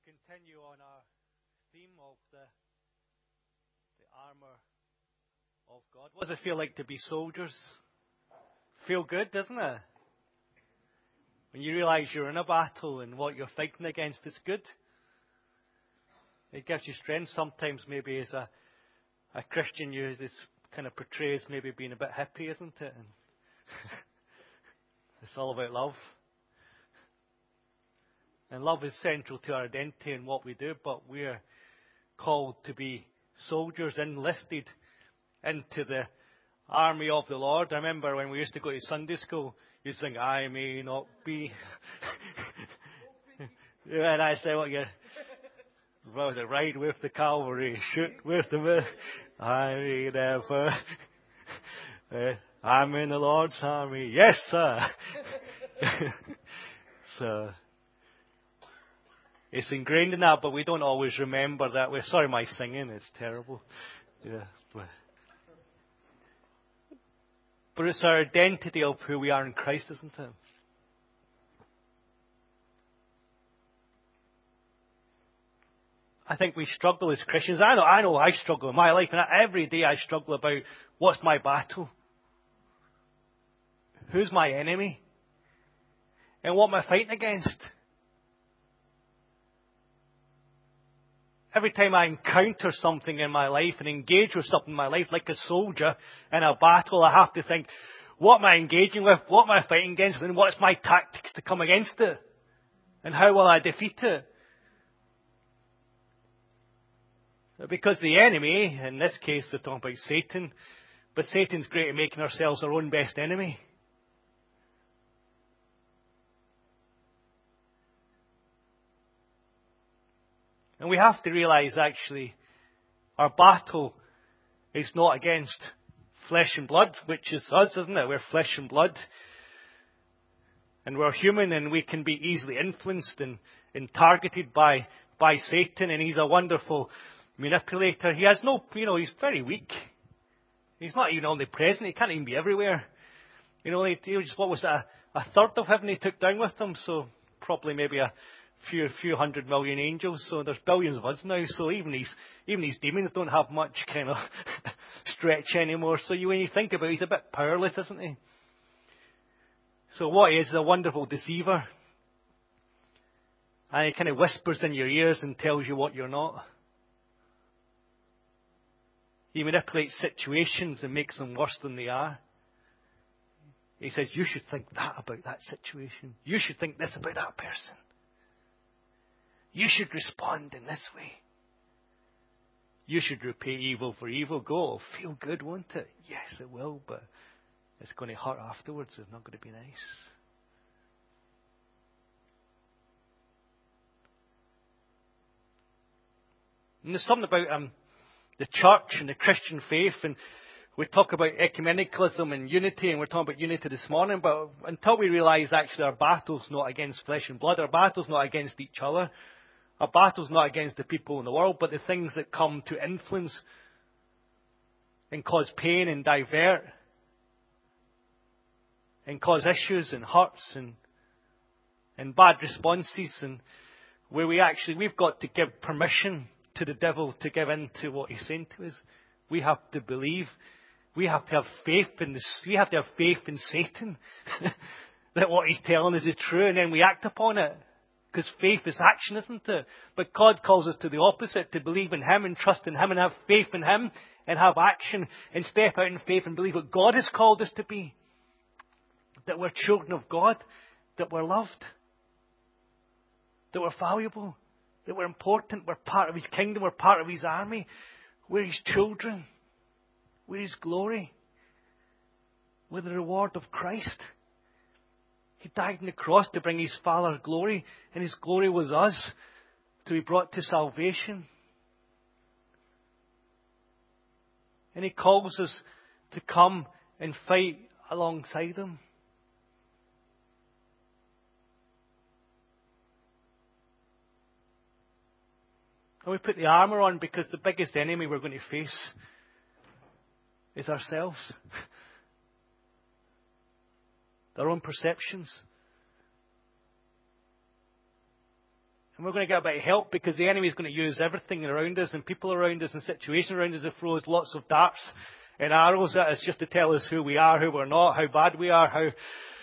continue on our theme of the armor of God. What does it feel like to be soldiers? Feel good, doesn't it? When you realize you're in a battle and what you're fighting against is good. It gives you strength. Sometimes maybe as a Christian, this kind of portrays maybe being a bit hippie, isn't it? And it's all about love. And love is central to our identity and what we do, but we're called to be soldiers enlisted into the army of the Lord. I remember when we used to go to Sunday school, you'd sing, I may not be. And I say, what was it? Ride with the cavalry, shoot with the I may never. I'm in the Lord's army. Yes, sir. So it's ingrained in that, but we don't always remember that. We're sorry, my singing is terrible. Yeah, but it's our identity of who we are in Christ, isn't it? I think we struggle as Christians. I know I struggle in my life, and every day I struggle about what's my battle? Who's my enemy? And what am I fighting against? Every time I encounter something in my life and engage with something in my life, like a soldier in a battle, I have to think, what am I engaging with? What am I fighting against? And what's my tactics to come against it? And how will I defeat it? Because the enemy, in this case they're talking about Satan, but Satan's great at making ourselves our own best enemy. And we have to realize, actually, our battle is not against flesh and blood, which is us, isn't it? We're flesh and blood. And we're human, and we can be easily influenced and targeted by Satan. And he's a wonderful manipulator. He has he's very weak. He's not even omnipresent. He can't even be everywhere. What was that? A third of heaven he took down with him. So probably maybe a few 100 million angels, so there's billions of us now, so even these demons don't have much kind of stretch anymore. So when you think about it, he's a bit powerless, isn't he? So what he is a wonderful deceiver. And he kind of whispers in your ears and tells you what you're not. He manipulates situations and makes them worse than they are. He says, you should think that about that situation. You should think this about that person. You should respond in this way. You should repay evil for evil. Go, feel good, won't it? Yes, it will, but it's going to hurt afterwards. It's not going to be nice. And there's something about the church and the Christian faith, and we talk about ecumenicalism and unity, and we're talking about unity this morning, but until we realise actually our battle's not against flesh and blood, our battle's not against each other, our battle's not against the people in the world, but the things that come to influence and cause pain and divert and cause issues and hurts and bad responses, and where we've got to give permission to the devil to give in to what he's saying to us. We have to believe. We have to have faith in this. We have to have faith in Satan that what he's telling us is true, and then we act upon it. Because faith is action, isn't it? But God calls us to the opposite, to believe in Him and trust in Him and have faith in Him and have action and step out in faith and believe what God has called us to be. That we're children of God, that we're loved, that we're valuable, that we're important, we're part of His kingdom, we're part of His army, we're His children, we're His glory, we're the reward of Christ. He died on the cross to bring His Father glory, and His glory was us, to be brought to salvation. And He calls us to come and fight alongside Him. And we put the armour on because the biggest enemy we're going to face is ourselves. Their own perceptions. And we're going to get a bit of help because the enemy is going to use everything around us and people around us and situations around us to throw us lots of darts and arrows at us just to tell us who we are, who we're not, how bad we are, how...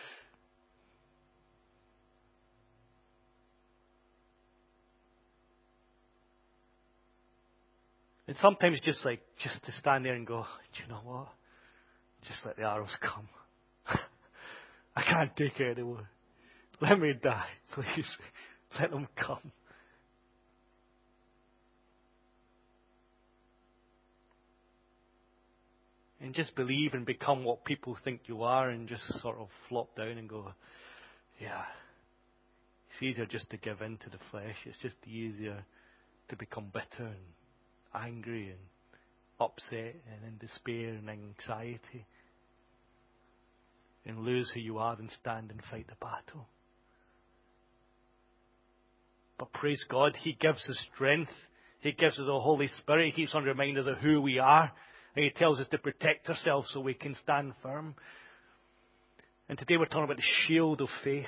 And sometimes just to stand there and go, do you know what? Just let the arrows come. I can't take it anymore. Let me die, please. Let them come. And just believe and become what people think you are and just sort of flop down and go, yeah. It's easier just to give in to the flesh. It's just easier to become bitter and angry and upset and in despair and anxiety and lose who you are than stand and fight the battle. But praise God, He gives us strength. He gives us the Holy Spirit. He keeps on reminding us of who we are. And He tells us to protect ourselves so we can stand firm. And today we're talking about the shield of faith.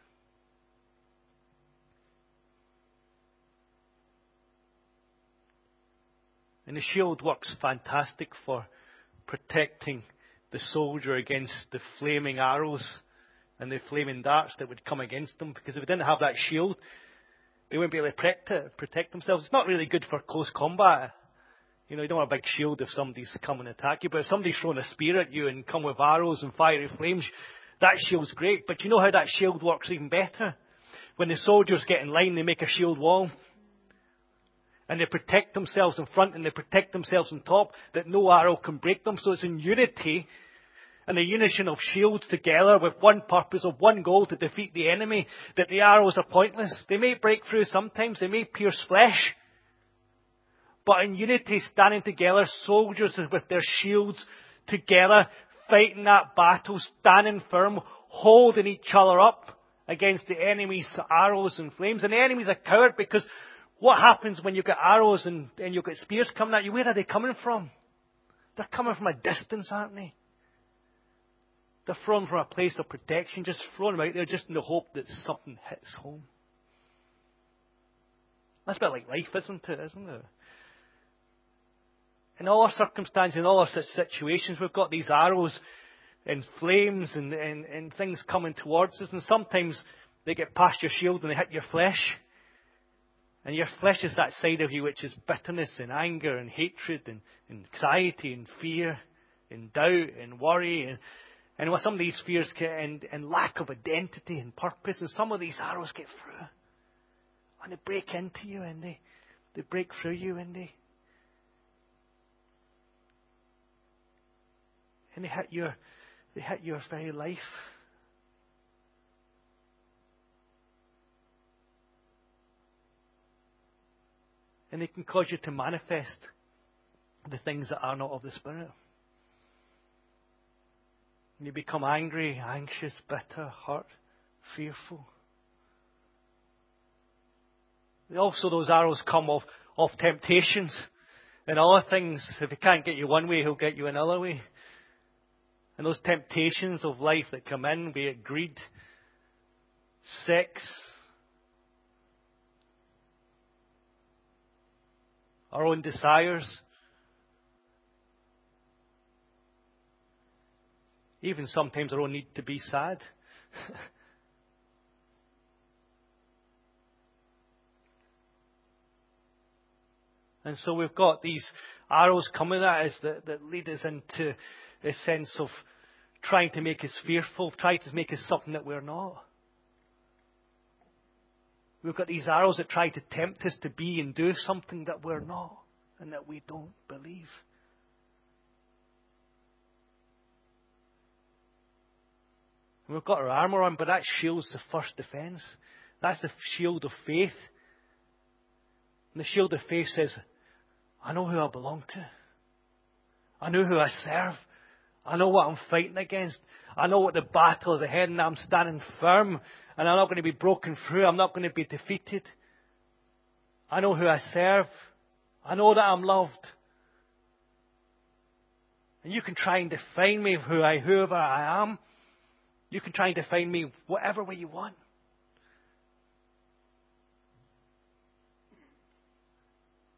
And the shield works fantastic for protecting the soldier against the flaming arrows and the flaming darts that would come against them. Because if they didn't have that shield, they wouldn't be able to protect themselves. It's not really good for close combat. You know, you don't want a big shield if somebody's come and attack you. But if somebody's throwing a spear at you and come with arrows and fiery flames, that shield's great. But you know how that shield works even better? When the soldiers get in line, they make a shield wall. And they protect themselves in front and they protect themselves on top, that no arrow can break them. So it's in unity and a unison of shields together with one purpose of one goal to defeat the enemy, that the arrows are pointless. They may break through sometimes, they may pierce flesh. But in unity, standing together, soldiers with their shields together, fighting that battle, standing firm, holding each other up against the enemy's arrows and flames. And the enemy's a coward because what happens when you get arrows and you've got spears coming at you? Where are they coming from? They're coming from a distance, aren't they? They're thrown from a place of protection, just thrown them out there just in the hope that something hits home. That's a bit like life, isn't it? In all our circumstances, in all our situations, we've got these arrows and flames and things coming towards us. And sometimes they get past your shield and they hit your flesh. And your flesh is that side of you which is bitterness and anger and hatred and anxiety and fear and doubt and worry. And with some of these fears and lack of identity and purpose. And some of these arrows get through. And they break into you and they break through you and they hit your very life. And they can cause you to manifest the things that are not of the Spirit. And you become angry, anxious, bitter, hurt, fearful. Also, those arrows come of temptations and other things. If He can't get you one way, He'll get you another way. And those temptations of life that come in, be it greed, sex, our own desires, even sometimes our own need to be sad. And so we've got these arrows coming at us that lead us into a sense of trying to make us fearful, trying to make us something that we're not. We've got these arrows that try to tempt us to be and do something that we're not and that we don't believe. And we've got our armour on, but that shield's the first defence. That's the shield of faith. And the shield of faith says, I know who I belong to. I know who I serve. I know what I'm fighting against. I know what the battle is ahead, and I'm standing firm. And I'm not going to be broken through. I'm not going to be defeated. I know who I serve. I know that I'm loved. And you can try and define me whoever I am. You can try and define me whatever way you want.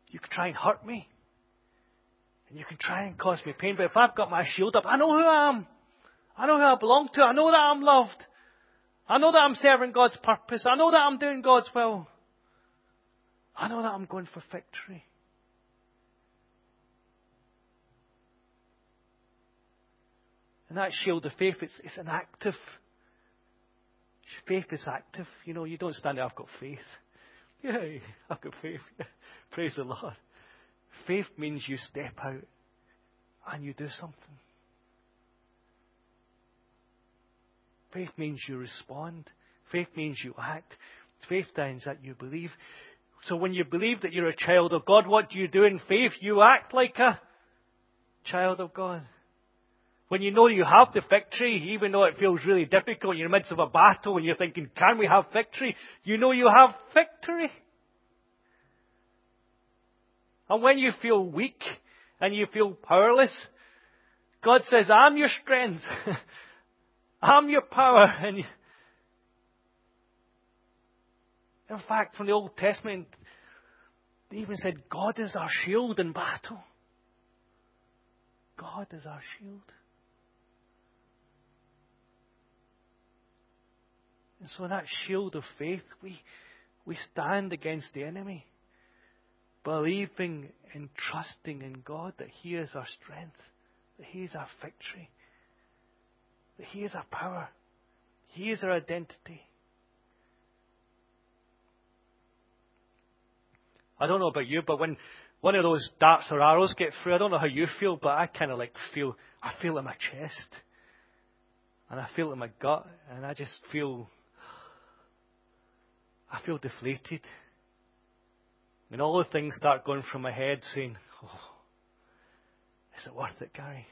You can try and hurt me. And you can try and cause me pain. But if I've got my shield up, I know who I am. I know who I belong to. I know that I'm loved. I know that I'm serving God's purpose. I know that I'm doing God's will. I know that I'm going for victory. And that shield of faith, it's an active. Faith is active. You know, you don't stand there, I've got faith. Yay, I've got faith. Praise the Lord. Faith means you step out and you do something. Faith means you respond. Faith means you act. Faith means that you believe. So when you believe that you're a child of God, what do you do in faith? You act like a child of God. When you know you have the victory, even though it feels really difficult, you're in the midst of a battle and you're thinking, can we have victory? You know you have victory. And when you feel weak and you feel powerless, God says, I'm your strength. I'm your power. And in fact, from the Old Testament, they even said, God is our shield in battle. God is our shield. And so in that shield of faith, we stand against the enemy, believing and trusting in God that He is our strength, that He is our victory, that He is our power, He is our identity. I don't know about you, but when one of those darts or arrows get through, I don't know how you feel, but I kind of I feel it in my chest, and I feel it in my gut, and I just feel deflated. And all the things start going through my head saying, oh, is it worth it, Gary?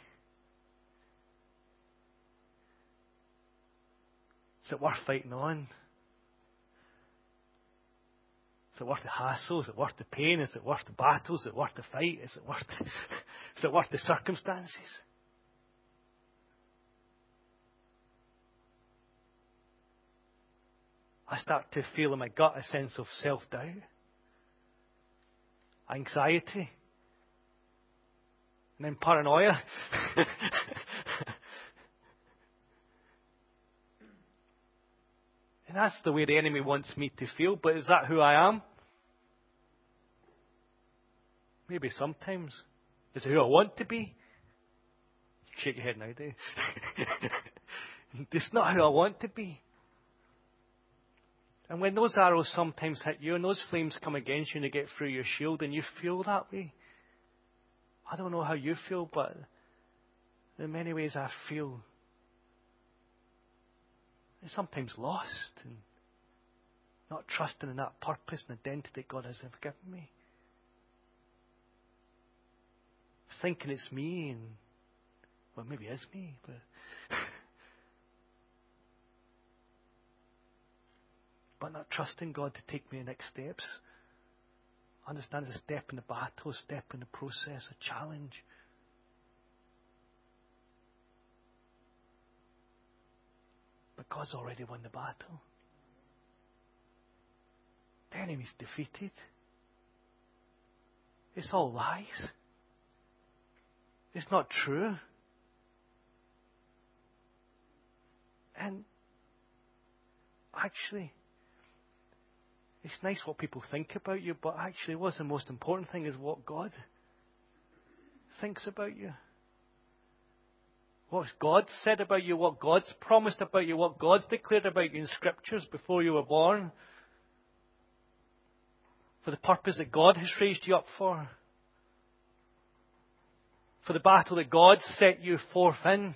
Is it worth fighting on? Is it worth the hassle? Is it worth the pain? Is it worth the battle? Is it worth the fight? Is it worth the circumstances? I start to feel in my gut a sense of self-doubt, anxiety, and then paranoia. And that's the way the enemy wants me to feel, but is that who I am? Maybe sometimes. Is it who I want to be? Shake your head now, do you? It's not who I want to be. And when those arrows sometimes hit you and those flames come against you and they get through your shield and you feel that way, I don't know how you feel, but in many ways I feel sometimes lost and not trusting in that purpose and identity God has given me. Thinking it's me, and well, maybe it is me, but not trusting God to take me the next steps. Understand it's a step in the battle, a step in the process, a challenge. But God's already won the battle. The enemy's defeated. It's all lies. It's not true. And actually, it's nice what people think about you, but actually what's the most important thing is what God thinks about you. What God said about you, what God's promised about you, what God's declared about you in Scriptures before you were born. For the purpose that God has raised you up for. For the battle that God set you forth in.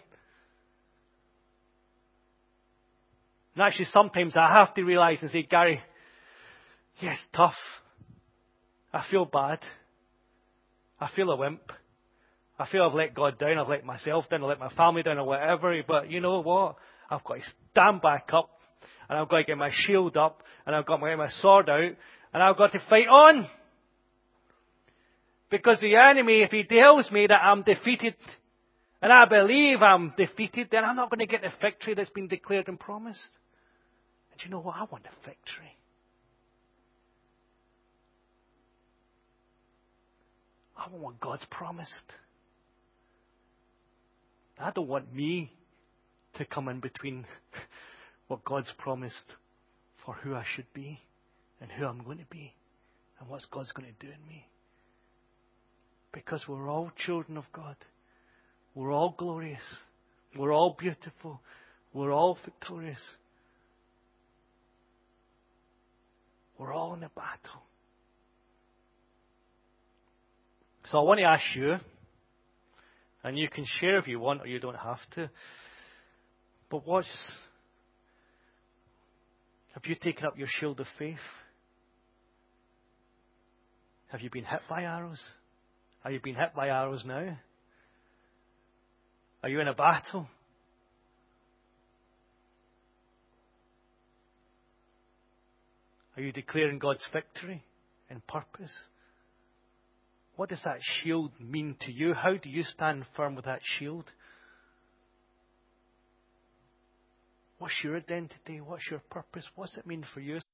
And actually sometimes I have to realize and say, Gary, yeah, it's tough. I feel bad. I feel a wimp. I feel I've let God down. I've let myself down. I've let my family down or whatever. But you know what? I've got to stand back up. And I've got to get my shield up. And I've got to get my sword out. And I've got to fight on. Because the enemy, if he tells me that I'm defeated, and I believe I'm defeated, then I'm not going to get the victory that's been declared and promised. And you know what? I want the victory. I want what God's promised. I don't want me to come in between what God's promised for who I should be and who I'm going to be and what God's going to do in me. Because we're all children of God. We're all glorious. We're all beautiful. We're all victorious. We're all in the battle. So I want to ask you, and you can share if you want or you don't have to, but have you taken up your shield of faith? Have you been hit by arrows? Are you being hit by arrows now? Are you in a battle? Are you declaring God's victory and purpose? What does that shield mean to you? How do you stand firm with that shield? What's your identity? What's your purpose? What's it mean for you?